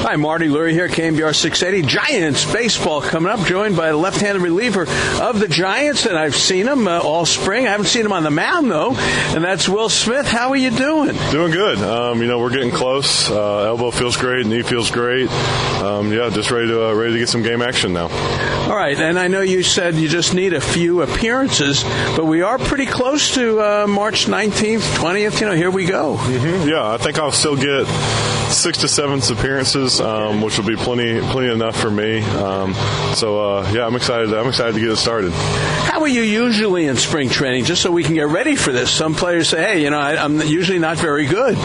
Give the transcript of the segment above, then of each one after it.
Hi, Marty Lurie here, KMBR 680. Giants baseball coming up, joined by the left-handed reliever of the Giants, and I've seen him all spring. I haven't seen him on the mound, though, and that's Will Smith. How are you doing? Doing good. We're getting close. Elbow feels great, knee feels great. Just ready to get some game action now. All right, and I know you said you just need a few appearances, but we are pretty close to March 19th, 20th. Here we go. Mm-hmm. Yeah, I think I'll still get 6 to 7 appearances, which will be plenty enough for me. I'm excited. I'm excited to get it started. How are you usually in spring training, just so we can get ready for this? Some players say, hey, I'm usually not very good.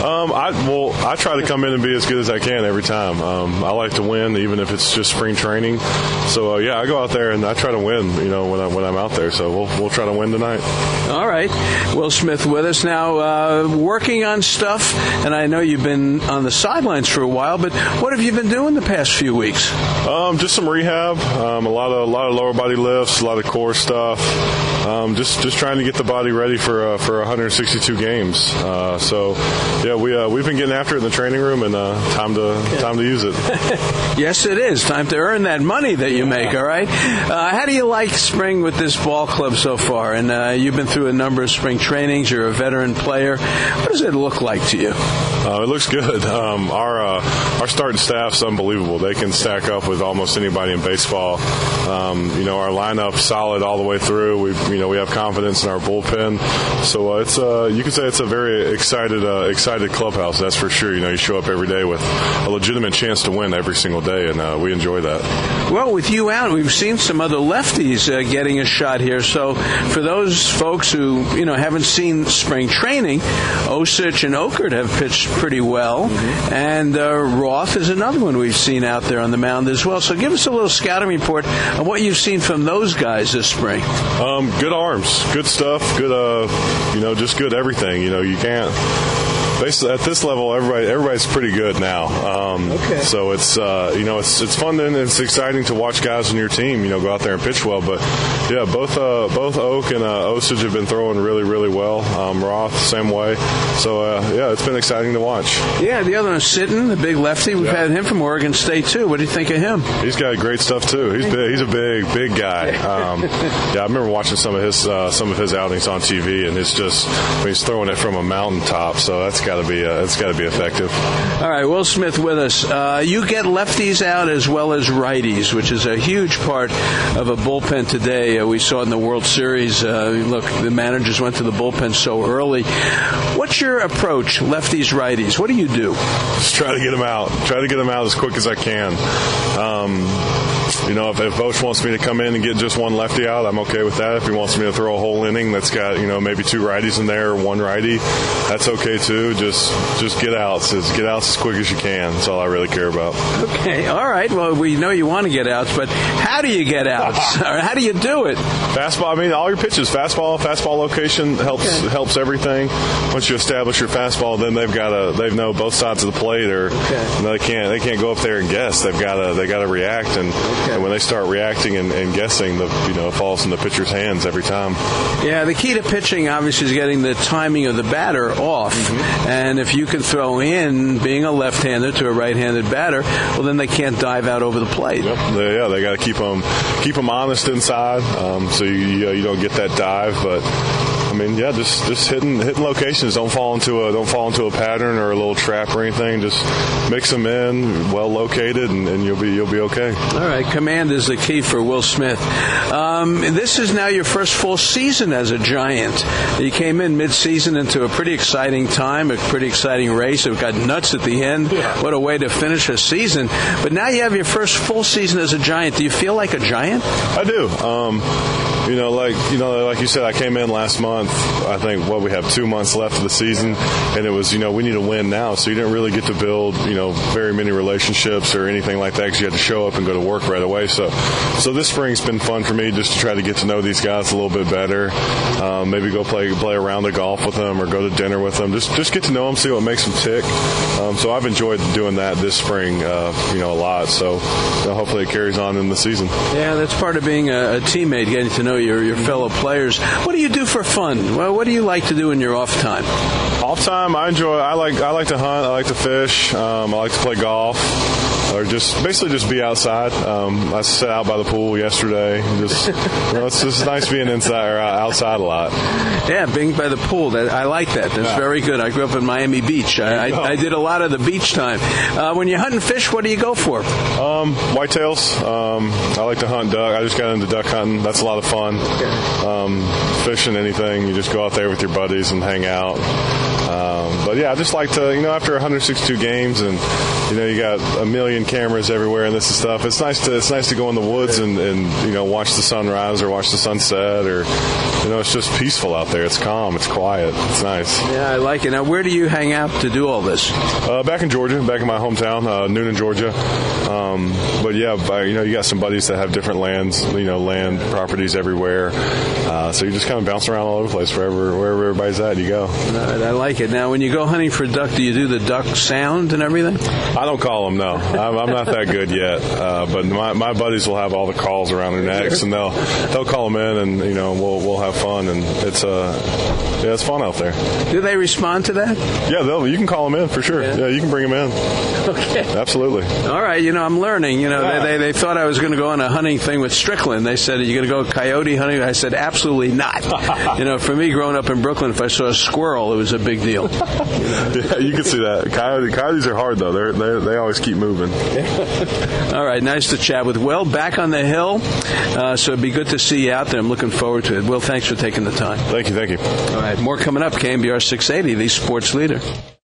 I try to come in and be as good as I can every time. I like to win, even if it's just spring training. So, I go out there and I try to win, when I'm out there. So we'll try to win tonight. All right. Will Smith with us now, working on stuff, and I know you've been on the sidelines for a while, but what have you been doing the past few weeks? Just some rehab, a lot of lower body lifts, a lot of core stuff. Just trying to get the body ready for 162 games. We've been getting after it in the training room, and time to use it. Yes, it is time to earn that money that you make. All right. How do you like spring with this ball club so far? And you've been through a number of spring trainings. You're a veteran player. What does it look like to you? It looks good. Our starting staff's unbelievable. They can stack up with almost anybody in baseball. Our lineup's solid all the way through. We have confidence in our bullpen. So it's you could say it's a very excited clubhouse. That's for sure. You show up every day with a legitimate chance to win every single day, and we enjoy that. Well, with you out, we've seen some other lefties getting a shot here. So for those folks who haven't seen spring training, Osich and Okert have pitched pretty well, and Roth is another one we've seen out there on the mound as well. So give us a little scouting report on what you've seen from those guys this spring. Good arms, good stuff, good just good everything. You can't. Basically, at this level, everybody's pretty good now. So it's it's fun and it's exciting to watch guys on your team go out there and pitch well. But yeah, both Oak and Osage have been throwing really, really well. Roth same way. So it's been exciting to watch. Yeah, the other one is Sitton, the big lefty. We've had him from Oregon State too. What do you think of him? He's got great stuff too. He's big. He's a big guy. I remember watching some of his outings on TV, and it's just he's throwing it from a mountaintop. So that's got to be effective. All right, Will Smith with us. You get lefties out as well as righties, which is a huge part of a bullpen today. We saw it in the World Series. Look, the managers went to the bullpen so early. What's your approach, lefties, righties? What do you do? Just try to get them out. Try to get them out as quick as I can. If Bosch wants me to come in and get just one lefty out, I'm okay with that. If he wants me to throw a whole inning that's got, maybe 2 righties in there or 1 righty, that's okay too. Just get outs. Get outs as quick as you can. That's all I really care about. Okay. All right. Well, we know you want to get outs, but how do you get outs? Or how do you do it? Fastball. All your pitches. Fastball location helps everything. Once you establish your fastball, then they know both sides of the plate, or they can't go up there and guess. They got to react, and when they start reacting and guessing, it falls in the pitcher's hands every time. Yeah, the key to pitching obviously is getting the timing of the batter off, and if you can throw in being a left-hander to a right-handed batter, well then they can't dive out over the plate. Yep. They got to keep them honest inside, so you don't get that dive, but. Just hitting locations. Don't fall into a pattern or a little trap or anything. Just mix them in, well located, and you'll be okay. All right, command is the key for Will Smith. This is now your first full season as a Giant. You came in mid-season into a pretty exciting time, a pretty exciting race. It got nuts at the end. Yeah. What a way to finish a season! But now you have your first full season as a Giant. Do you feel like a Giant? I do. Like you said, I came in last month. I think we have 2 months left of the season, and it was we need to win now. So you didn't really get to build very many relationships or anything like that because you had to show up and go to work right away. So this spring's been fun for me just to try to get to know these guys a little bit better. Maybe go play a round of golf with them or go to dinner with them. Just get to know them, see what makes them tick. So I've enjoyed doing that this spring, a lot. So hopefully it carries on in the season. Yeah, that's part of being a teammate, getting to know your fellow players. What do you do for fun? fun. Well, what do you like to do in your off time? Off time, I like to hunt. I like to fish. I like to play golf, or basically just be outside. I sat out by the pool yesterday. It's just nice being inside or outside a lot. Yeah, being by the pool. I like that. That's very good. I grew up in Miami Beach. I did a lot of the beach time. When you hunt and fish, what do you go for? Whitetails. I like to hunt duck. I just got into duck hunting. That's a lot of fun. Fishing, anything. You just go out there with your buddies and hang out. But yeah, I just like to, after 162 games and, you got a million cameras everywhere and this and stuff. It's nice to go in the woods and watch the sunrise or watch the sunset, or, it's just peaceful out there. It's calm. It's quiet. It's nice. Yeah, I like it. Now, where do you hang out to do all this? Back in Georgia, back in my hometown, Noonan, Georgia. But yeah, you got some buddies that have different lands, land properties everywhere. So you just kind of bounce around all over the place, wherever everybody's at, you go. I like it. Now, when you go hunting for duck, do you do the duck sound and everything? I don't call them, no. I'm not that good yet. But my buddies will have all the calls around their necks, and they'll call them in, and we'll have fun, and it's fun out there. Do they respond to that? Yeah, you can call them in for sure. Yeah, you can bring them in. Okay. Absolutely. All right. I'm learning. They thought I was going to go on a hunting thing with Strickland. They said, "Are you going to go coyote hunting?" I said, "Absolutely not." For me, growing up in Brooklyn, if I saw a squirrel, it was a big deal. Yeah, you can see that. Coyotes are hard, though. They always keep moving. All right. Nice to chat with Will. Back on the hill. So it'd be good to see you out there. I'm looking forward to it. Will, thanks for taking the time. Thank you. All right. More coming up. KNBR 680, the sports leader.